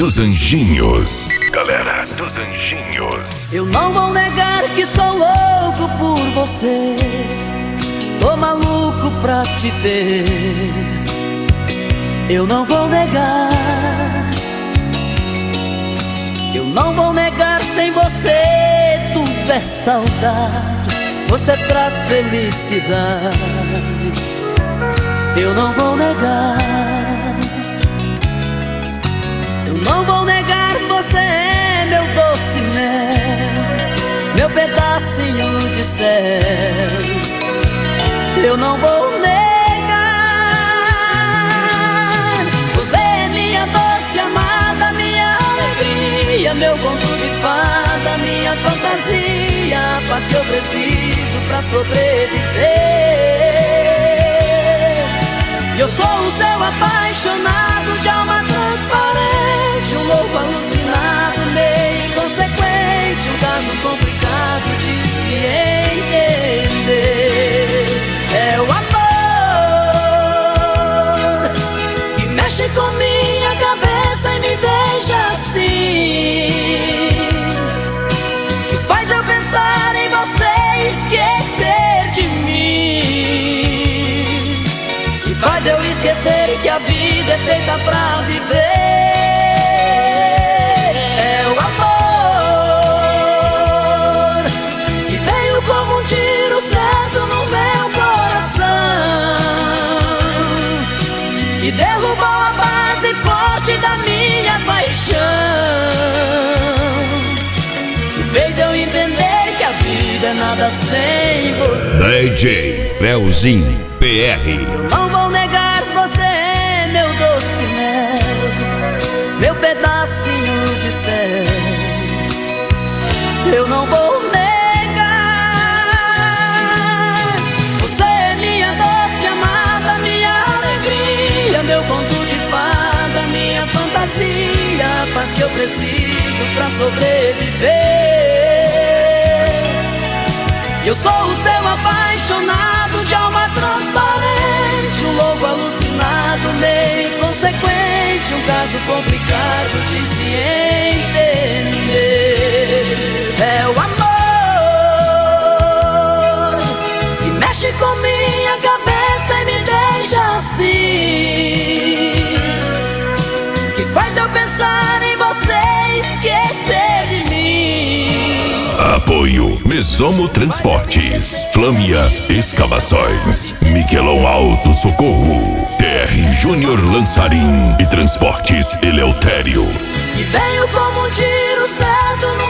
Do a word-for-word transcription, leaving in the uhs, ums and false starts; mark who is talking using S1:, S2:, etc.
S1: dos Anjinhos. Galera dos Anjinhos.
S2: Eu não vou negar que sou louco por você. Tô maluco pra te ver. Eu não vou negar. Eu não vou negar, sem você tudo é saudade. Você traz felicidade. Eu não vou negar. Eu não vou negar, você é meu doce mel, meu pedacinho de céu. Eu não vou negar. Você é minha doce amada, minha alegria, meu conto de fada, minha fantasia, a paz que eu preciso pra sobreviver. Eu sou o seu apaixonado, de alma transparente, um louco alucinado, meio inconsequente, um caso complicado de se entender. É o amor que mexe com minha cabeça e me deixa assim, que faz eu pensar em você e esquecer de mim, que faz eu esquecer que a vida é feita pra viver. É o amor que veio como um tiro certo no meu coração, que derrubou a base forte da minha paixão, que fez eu entender que a vida é nada sem você.
S1: D J Leozinho P R.
S2: Eu não vou negar, você é meu doce mel, meu pedacinho de céu. Eu não vou negar. Você é minha doce amada, minha alegria, meu conto de fada, minha fantasia, a paz que eu preciso pra sobreviver. Eu sou o seu apaixonado, de alma transparente, um louco alucinado, meio inconsequente, um caso complicado de se entender. É o amor que mexe com minha cabeça e me deixa assim, que faz eu pensar em você e esquecer de mim.
S1: Apoio Mesomo Transportes, Flâmia Escavações, Miquelon Alto Socorro, T R Júnior Lançarim e Transportes Eleutério.
S2: Que veio como um tiro certo